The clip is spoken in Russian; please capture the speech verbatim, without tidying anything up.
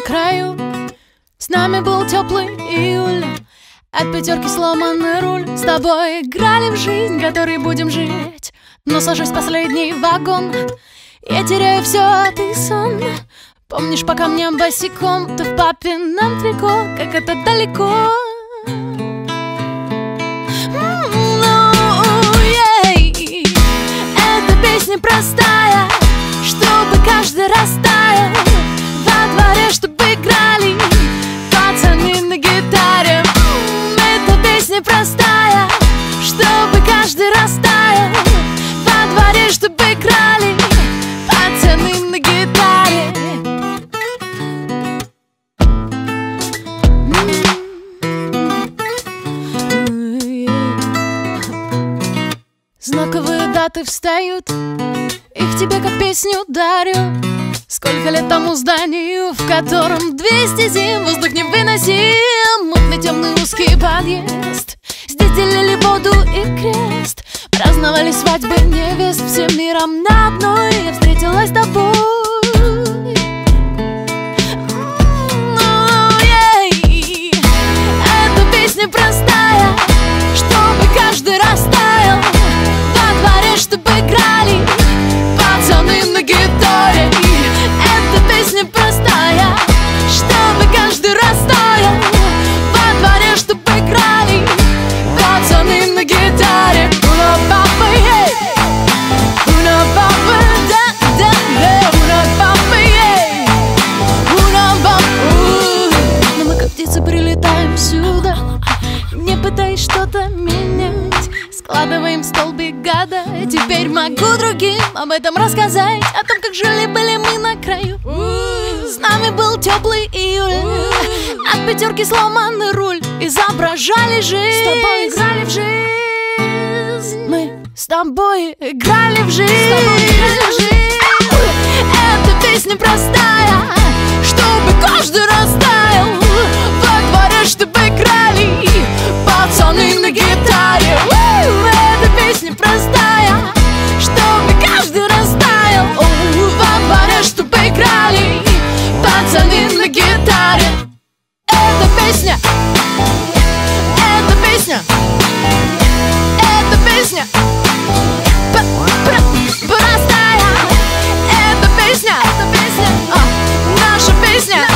краю. С нами был теплый июль, от пятерки сломанный руль. С тобой играли в жизнь, которой будем жить. Но сажусь в последний вагон, я теряю все, а ты сон. Помнишь, по камням босиком, ты в папином трико, как это далеко. Эта песня простая, чтобы каждый растаял. Во дворе, чтобы играли пацаны на гитаре. Эта песня простая, чтобы каждый растаял. Во дворе, чтобы играли пацаны на гитаре. Знаковые даты встают, их тебе как песню дарю. Сколько лет тому зданию, в котором двести зим воздух невыносим. Мутный темный узкий подъезд, здесь делили воду и крест. Праздновали свадьбы невест, всем миром на одной я встретилась с тобой. Эта песня простая, чтобы каждый растаял. Во дворе, чтобы играли пацаны на гитаре. Эта песня простая, чтобы каждый растаял. Во дворе, чтобы играли пацаны на гитаре. Уна папа, ей, уна папа, да, да, да, уна папа, ей, уна папа. Но мы как птицы прилетаем сюда, не пытаясь что-то менять. Складываем столбик гада, теперь могу другим об этом рассказать. О том, как жили-были мы на краю. С нами был теплый июль, от пятерки сломанный руль. Изображали жизнь, с тобой играли в жизнь. Мы с тобой играли в жизнь. Эта песня простая, чтобы каждый растаял. Во дворе, чтобы играли пацаны на гитаре. Эта песня простая, чтобы каждый растаял. Во дворе, чтобы играли пацаны на гитаре. Эта песня, эта песня, эта песня простая. Эта песня, эта песня, наша песня.